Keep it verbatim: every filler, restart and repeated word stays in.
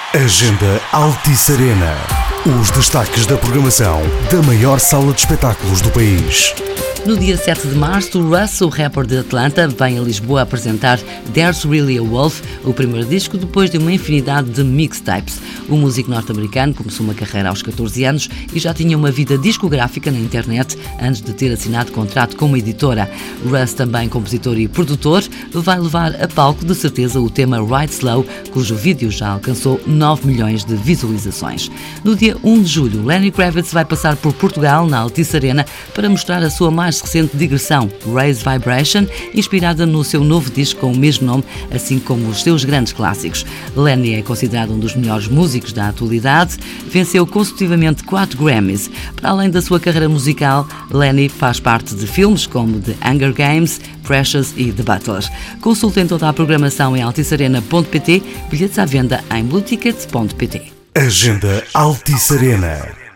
Agenda Altice Arena. Os destaques da programação da maior sala de espetáculos do país. No dia sete de março, Russ, o rapper de Atlanta, vem a Lisboa apresentar There's Really a Wolf, o primeiro disco depois de uma infinidade de mixtapes. O músico norte-americano começou uma carreira aos catorze anos e já tinha uma vida discográfica na internet antes de ter assinado contrato com uma editora. Russ, também compositor e produtor, vai levar a palco de certeza o tema Ride Slow, cujo vídeo já alcançou nove milhões de visualizações. No dia um de julho, Lenny Kravitz vai passar por Portugal, na Altice Arena, para mostrar a sua mais recente digressão, Raise Vibration, inspirada no seu novo disco com o mesmo nome, assim como os seus grandes clássicos. Lenny é considerado um dos melhores músicos da atualidade, venceu consecutivamente quatro Grammys. Para além da sua carreira musical, Lenny faz parte de filmes como The Hunger Games, Precious e The Butler. Consultem toda a programação em altice arena ponto pt, bilhetes à venda em blue tickets ponto pt. Agenda Altice Arena.